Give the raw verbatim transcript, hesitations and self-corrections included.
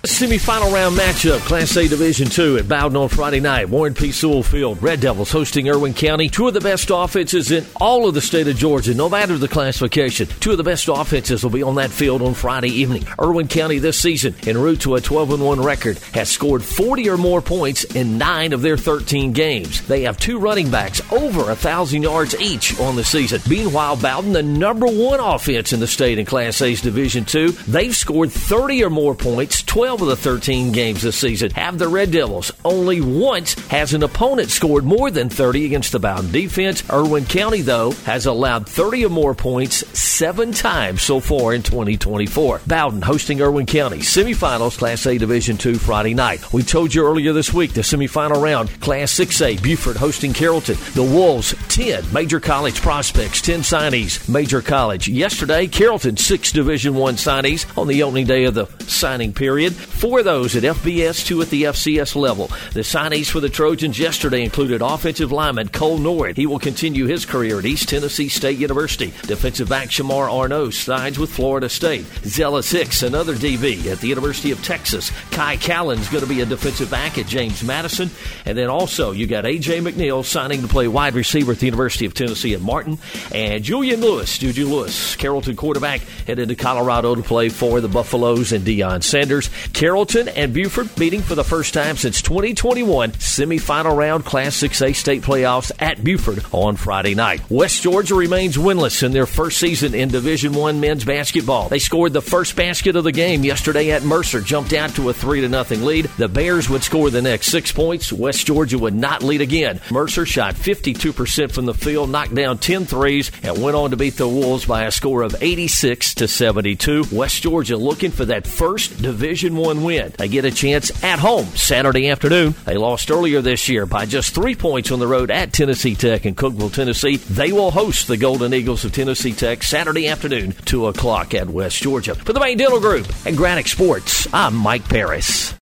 Semi-final round matchup, Class A Division two at Bowden on Friday night. Warren P. Sewell Field. Red Devils hosting Irwin County. Two of the best offenses in all of the state of Georgia, no matter the classification. Two of the best offenses will be on that field on Friday evening. Irwin County this season, en route to a twelve and one record, has scored forty or more points in nine of their thirteen games. They have two running backs over one thousand yards each on the season. Meanwhile, Bowden, the number one offense in the state in Class A's Division two, they've scored thirty or more points, twelve of the thirteen games this season. Have the Red Devils. Only once has an opponent scored more than thirty against the Bowden defense. Irwin County, though, has allowed thirty or more points seven times so far in twenty twenty-four. Bowden hosting Irwin County. Semifinals, Class A Division two, Friday night. We told you earlier this week, the semifinal round, Class six A, Buford hosting Carrollton. The Wolves, ten major college prospects, ten signees, major college. Yesterday, Carrollton, six Division one signees on the opening day of the signing period. Four of those at F B S, two at the F C S level. The signees for the Trojans yesterday included offensive lineman Cole Norwood. He will continue his career at East Tennessee State University. Defensive back Shamar Arnaud signs with Florida State. Zealous Hicks, another D B at the University of Texas. Kai Callan's going to be a defensive back at James Madison. And then also you got A J McNeil signing to play wide receiver at the University of Tennessee at Martin. And Julian Lewis, Juju Lewis, Carrollton quarterback, headed to Colorado to play for the Buffaloes and Deion Sanders. Carrollton and Buford meeting for the first time since twenty twenty-one. Semifinal round Class six A state playoffs at Buford on Friday night. West Georgia remains winless in their first season in Division one men's basketball. They scored the first basket of the game yesterday at Mercer, jumped out to a three to nothing lead. The Bears would score the next six points. West Georgia would not lead again. Mercer shot fifty-two percent from the field, knocked down ten threes, and went on to beat the Wolves by a score of eighty-six to seventy-two. West Georgia looking for that first Division one win. They get a chance at home Saturday afternoon. They lost earlier this year by just three points on the road at Tennessee Tech in Cookeville, Tennessee. They will host the Golden Eagles of Tennessee Tech Saturday afternoon, two o'clock at West Georgia. For the Main Dealer Group and Granite Sports, I'm Mike Paris.